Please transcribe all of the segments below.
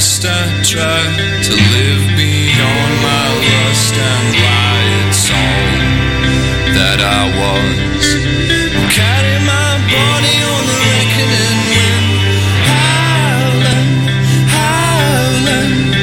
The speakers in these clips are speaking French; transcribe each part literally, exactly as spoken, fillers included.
first I tried to live beyond my lust and lie. It's all that I was. Carry my body on the reckoning wind, howling, howling.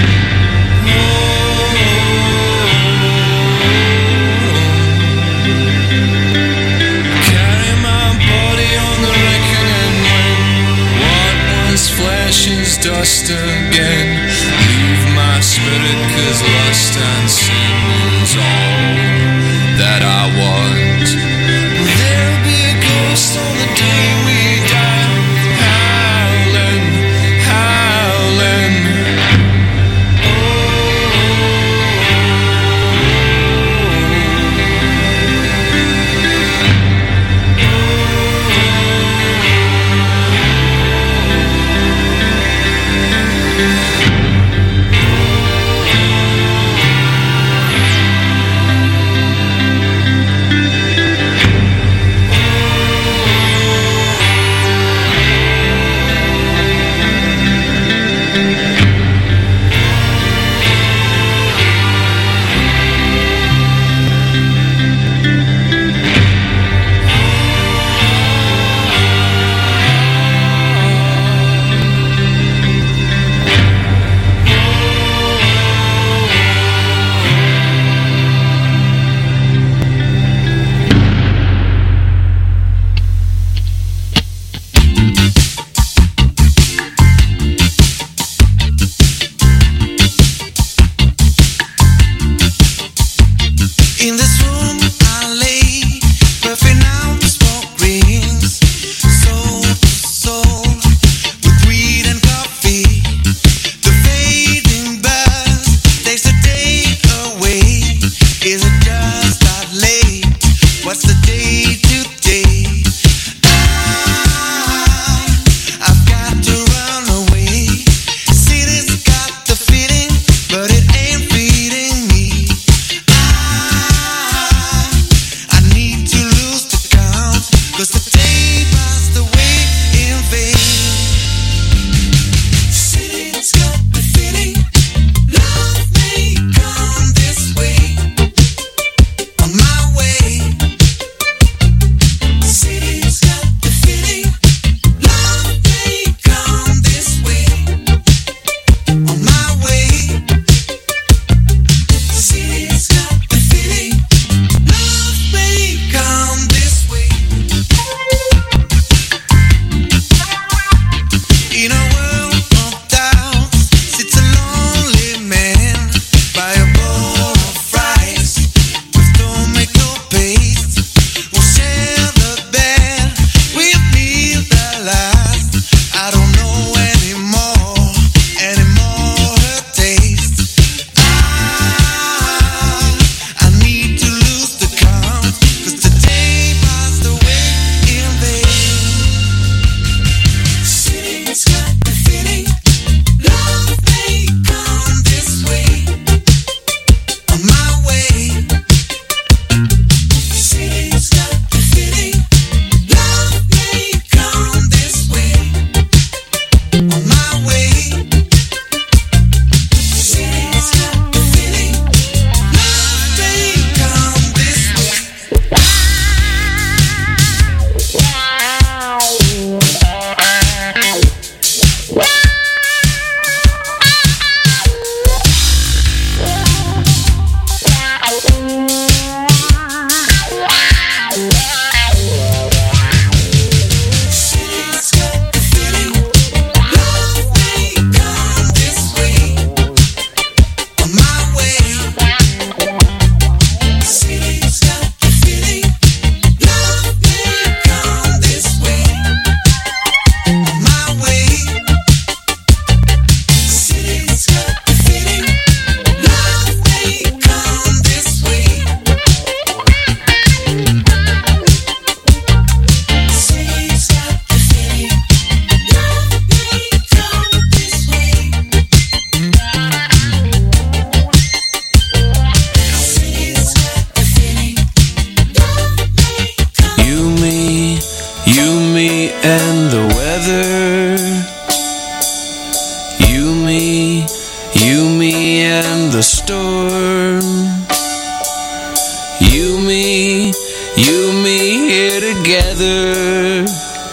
Dust again, leave my spirit, cause lust and sin is all that I was. Will there be a ghost on the day we die? Howling, howling. and the weather. You, me, storm. You, me, you, me here together.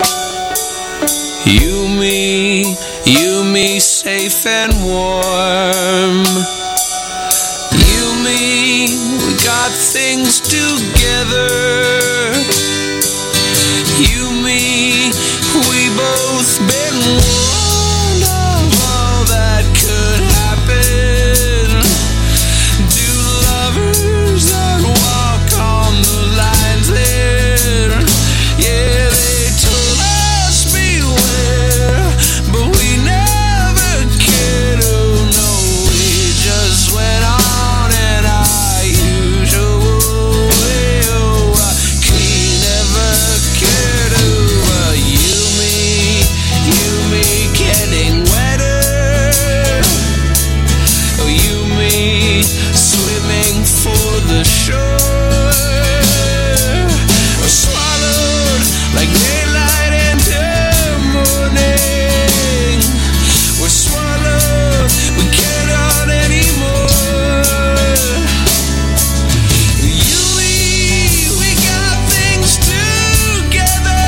You, me, you, me safe and warm. You, me, we got things together. You, me, we both been warned of all that could happen. Do lovers that walk on the lines there? Yeah, they told us beware, but we never cared. Oh no, we just went on in our usual way. Oh, we never cared. Oh, you, me, you, me getting wetter. Oh, you, me swimming for the shore. Oh, swallowed like daylight into morning. We're swallowed, we can't run anymore. You, me, we got things together.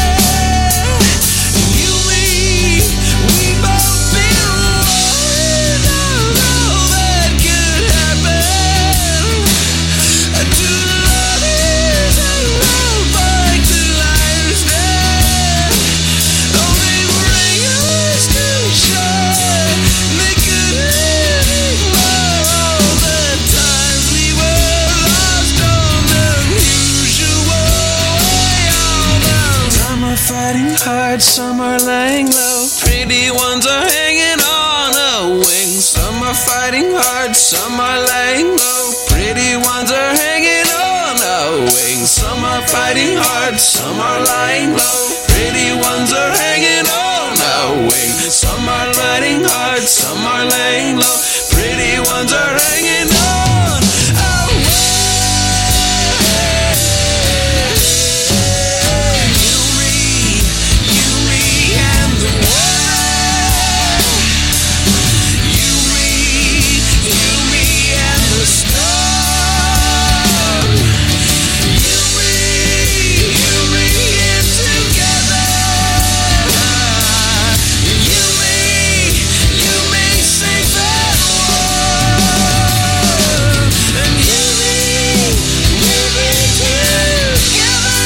You, me, we both been warned of all that could happen. To lovers that love like the lions there. Oh, they bring us to shore. They couldn't ignore all the times we were lost on the usual way. All the some are fighting hard, some are laying low. Pretty ones are hanging on a wing. Some are fighting hard, some are laying low. Pretty ones are hanging on a wing. Some are fighting hard, some are lying low. Pretty ones are hanging on a wing. Some are fighting hard, some are laying low. Pretty ones are hanging on a wing. You, me, you, me, and the world. You, me, you, me, and the storm. You, me, you, me, in together. You, me, you, me, safe and warm. And you, me, you, me, together.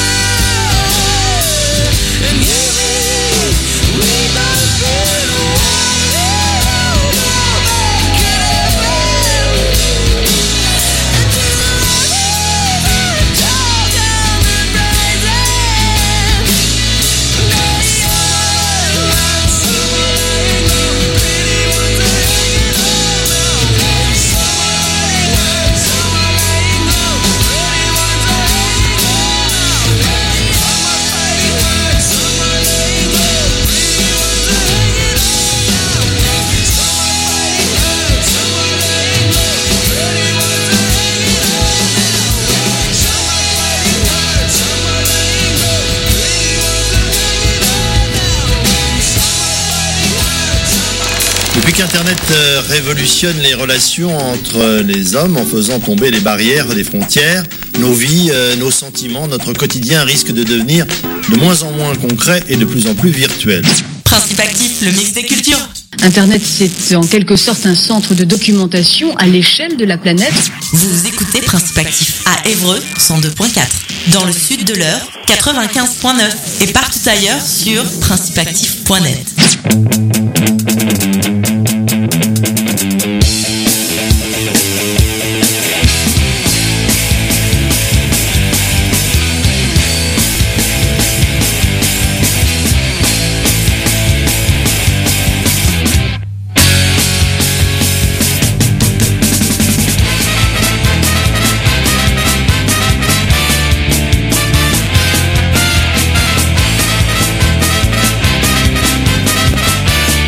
And you, me, we both been warned of all that could happen. And to lovers that talk on the rising. No, you're not someone pretty ones are hanging on the wing. Someone hurt, someone laying low. Pretty ones are hanging on the wing. Some are fighting hard, some are laying low. Pretty ones are hanging on the wing. Some are fighting hard, some are laying low. Pretty ones are hanging on the wing. Some are fighting hard, some are laying low. Pretty ones are hanging on the wing. Some are fighting hard, some are. Depuis qu'Internet euh, révolutionne les relations entre les hommes en faisant tomber les barrières des frontières, nos vies, euh, nos sentiments, notre quotidien risque de devenir de moins en moins concret et de plus en plus virtuel. Principe actif, le mix des cultures. Internet, c'est en quelque sorte un centre de documentation à l'échelle de la planète. Vous écoutez Principe actif à Évreux, cent deux point quatre. Dans le sud de l'Eure, quatre-vingt-quinze point neuf. Et partout ailleurs sur principe actif point net. You,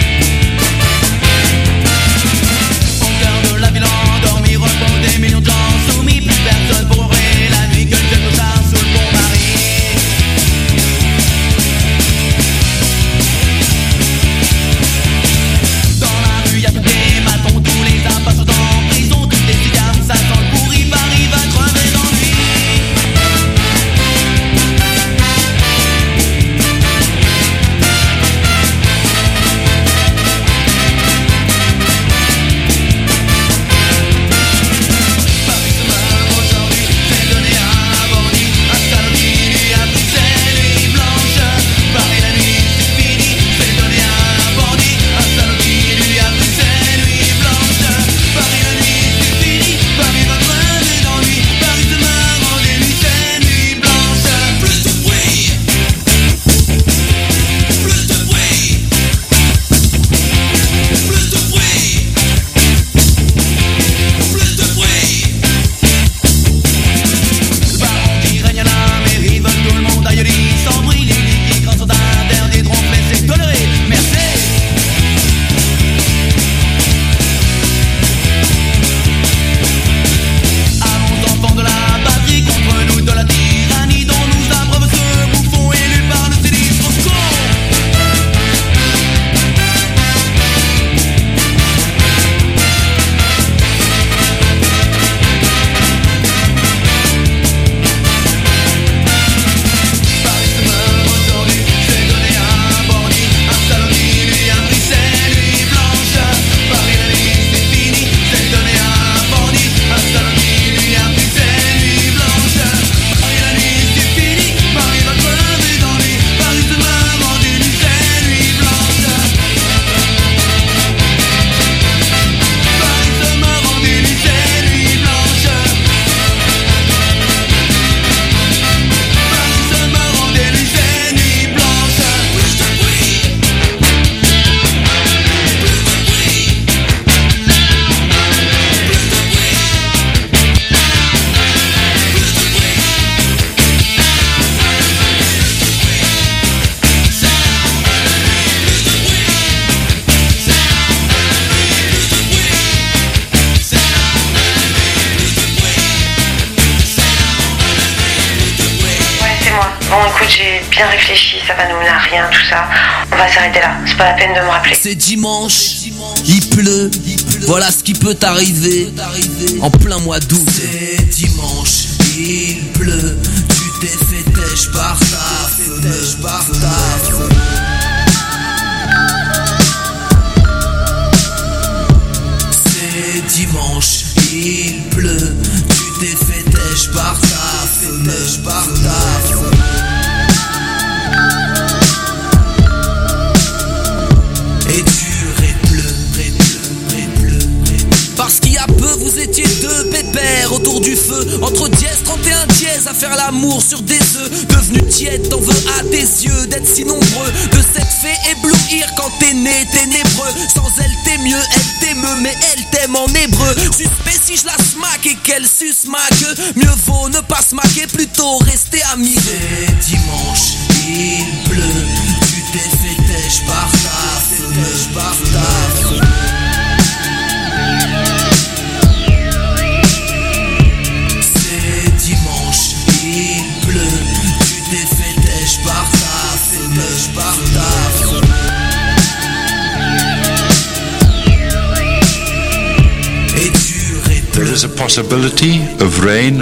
ça va nous mener à rien, tout ça. On va s'arrêter là, c'est pas la peine de me rappeler. C'est dimanche, il pleut, voilà ce qui peut t'arriver en plein mois d'août. C'est dimanche, il pleut, tu t'es fait têche par ta fenêtre, par ta fenêtre. C'est dimanche, il pleut, tu t'es fait têche par ta fenêtre, par ta fenêtre. Et tu répleut, répleut, répleut, répleut. Parce qu'il y a peu vous étiez deux pépères autour du feu, entre dièse trente et un dièse à faire l'amour sur des œufs. Devenu tiède, t'en veux à tes yeux d'être si nombreux, de cette fée éblouir quand t'es né ténébreux. Sans elle t'es mieux, elle t'émeut mais elle t'aime en hébreu. Suspect si je la smack et qu'elle suce ma queue, mieux vaut ne pas smacker, plutôt rester amis. C'est dimanche, il pleut, tu t'es fait têche par ta fenêtre, par ta fenêtre. C'est dimanche, il pleut, tu t'es fait têche par ta fenêtre, par ta fenêtre. Et tu répètes. There is a possibility of rain.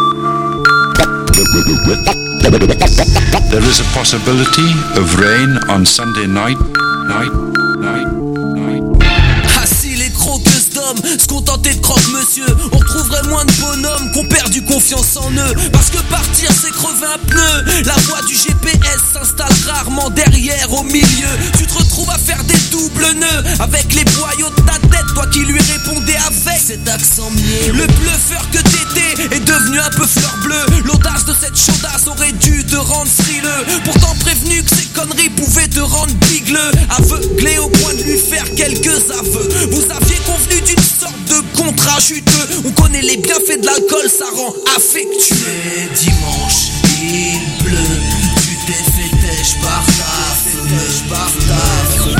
There is a possibility of rain on Sunday night, night, night, night. Ah si les croqueuses d'hommes se contentaient de croque-monsieur, on retrouverait moins de bonhommes qu'on perdu confiance en eux. Parce que partir c'est crever un pneu, la voie du G P S s'installe rarement derrière, au milieu. Tu te retrouves à faire des doubles nœuds avec les boyaux de ta tête, toi qui lui répondais avec cet accent mielleux. Le bluffeur que t'étais est devenu un peu fleur bleue. L'audace de cette chaudasse aurait dû te rendre frileux, pourtant prévenu que ces conneries pouvaient te rendre bigleux. Aveuglé au point de lui faire quelques aveux, vous aviez convenu d'une sorte de contrat juteux. On connaît les bienfaits de l'alcool, ça rend affectueux. C'est dimanche, il pleut, tu t'es fait têche par ta fenêtre, par ta fenêtre.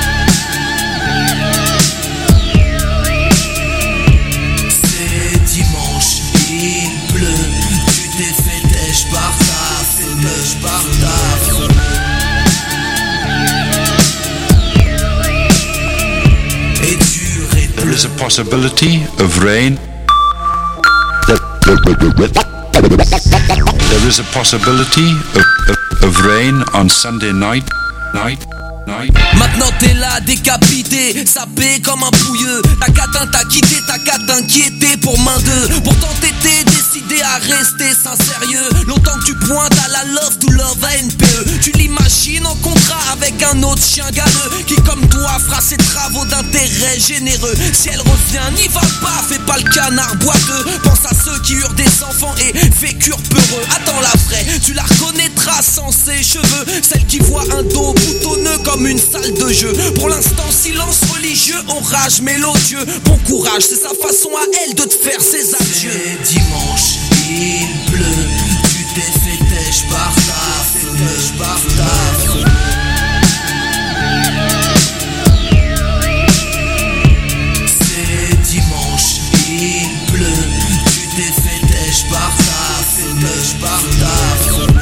C'est dimanche, il pleut, tu t'es fait têche par ta fenêtre, par ta fenêtre. Et tu répètes. There is a possibility of rain. There is a possibility of, of, of rain on Sunday night, night, night. Maintenant t'es là décapité, sapé comme un pouilleux. Ta catin t'a quitté, ta qu'à t'inquiéter pour main deux. Pourtant t'étais décidé à rester sincérieux. Longtemps que tu pointes à la love to love à N P E, tu l'imagines en contrat avec un autre chien galeux qui comme toi fera ses travaux d'intérêt généreux. Si elle revient, n'y va pas, fais pas le canard boiteux. Pense à ceux qui eurent des enfants et vécurent peureux. Attends la vraie, tu la reconnaîtras sans ses cheveux, celle qui voit un dos boutonneux comme une salle de jeu. Pour l'instant silence religieux, orage mélodieux. Bon courage, c'est sa façon à elle de te faire ses adieux. C'est dimanche, il pleut, tu t'es fait têche par ta fenêtre, par ta fenêtre. C'est dimanche, il pleut, tu t'es fait têche par ta fenêtre, par ta fenêtre.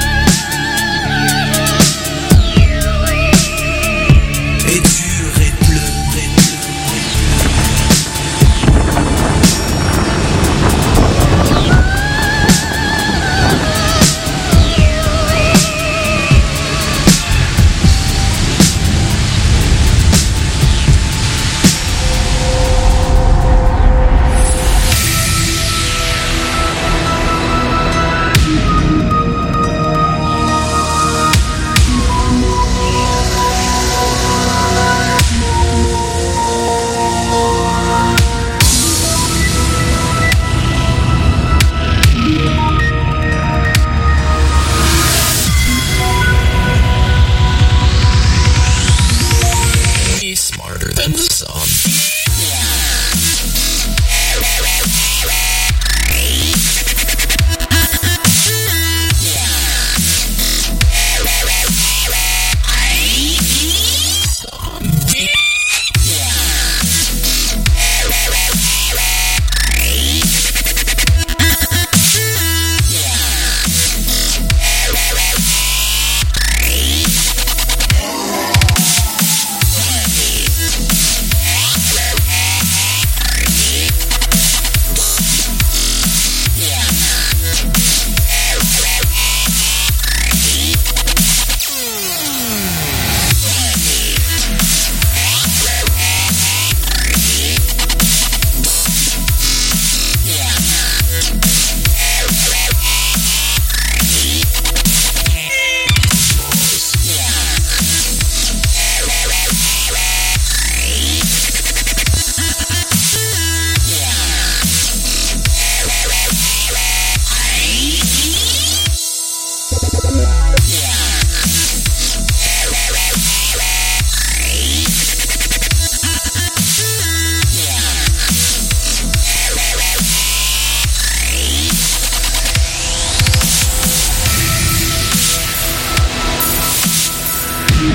Et tu répleut, répleut, répleut.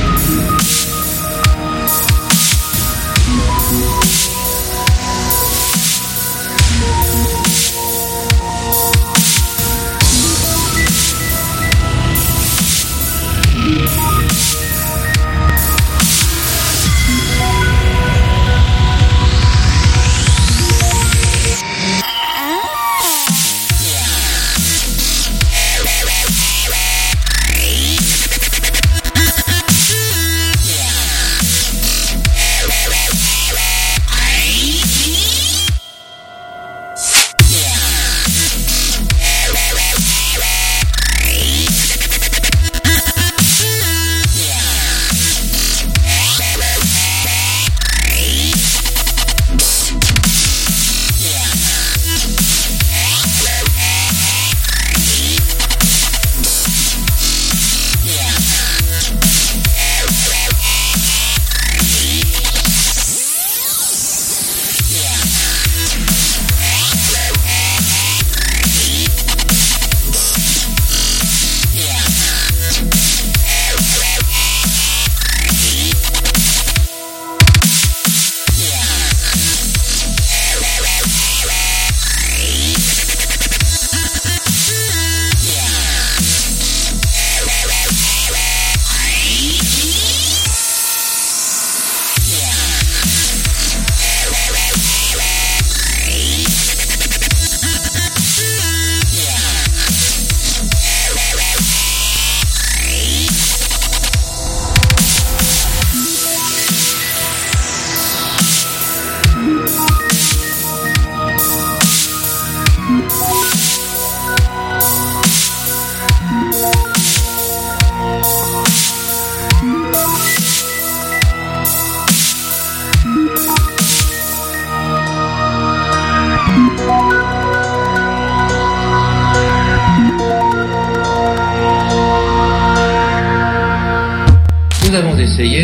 Nous avons essayé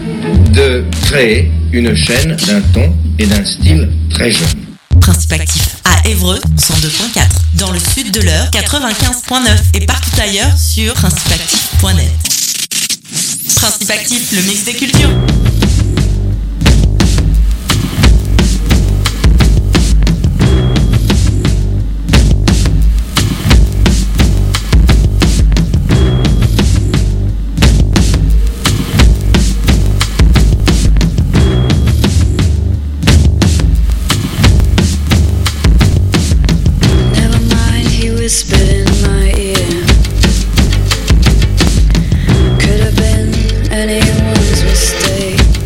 de créer une chaîne d'un ton et d'un style très jeune. Principe actif à Évreux, cent deux point quatre. Dans le sud de l'Eure, quatre-vingt-quinze point neuf. Et partout ailleurs sur principe actif point net. Principe actif, le mix des cultures. Spit in my ear. Could have been anyone's mistake.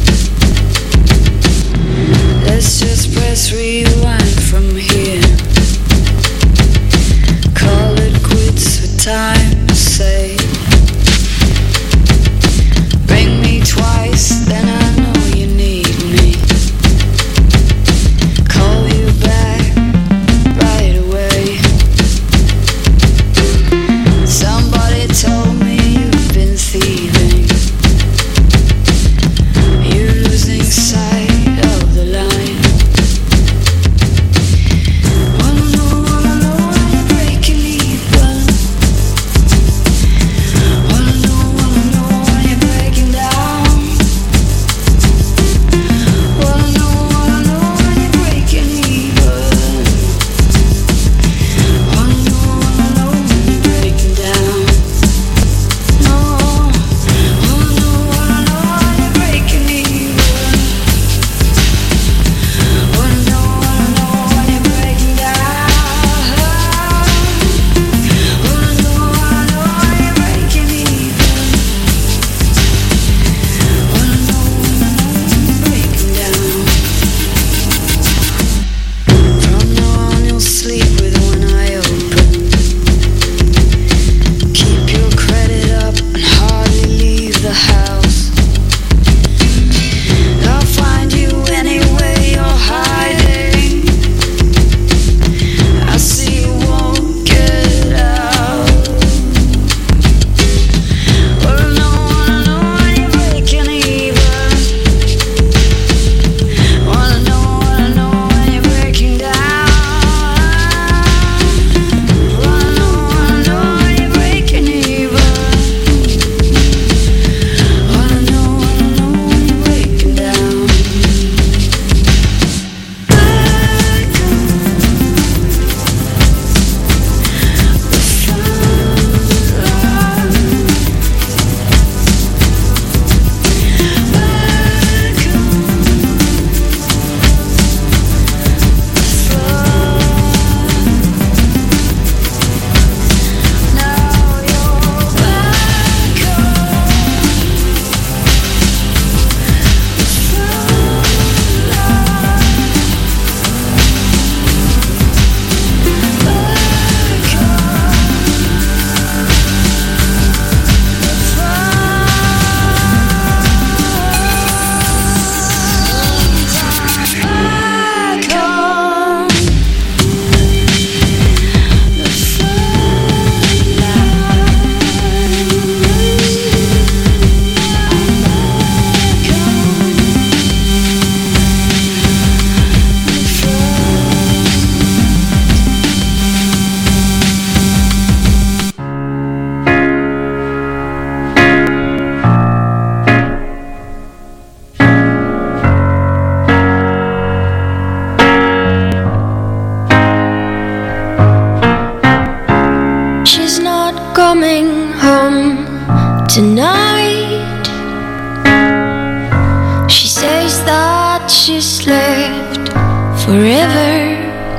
she's left forever.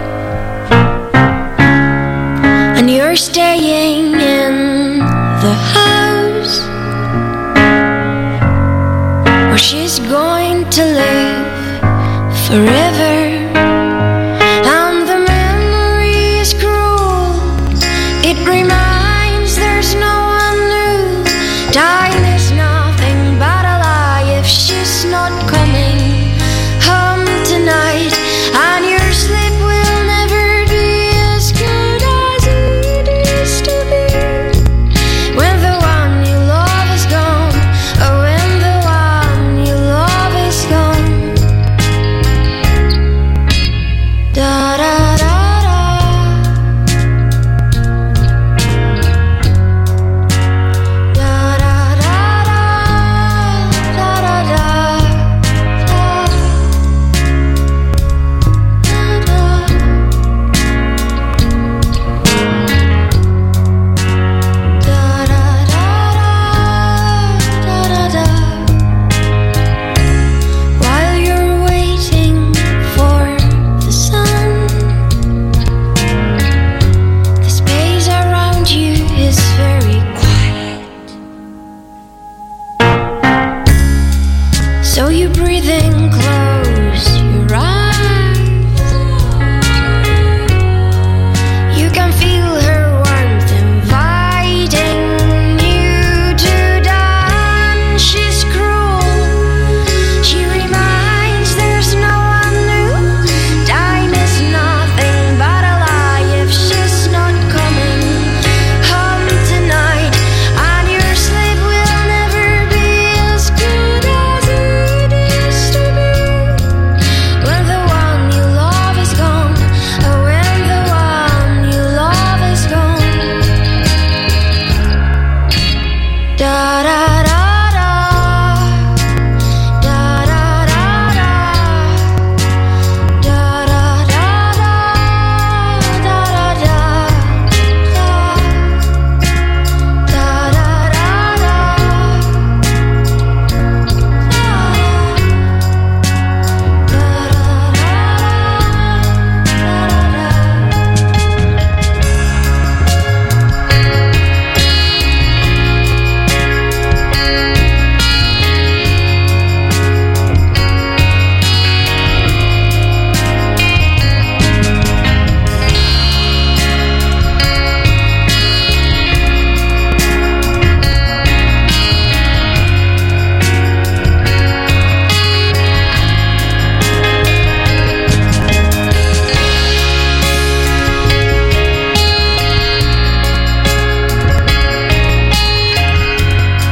And you're staying in the house where she's going to live forever.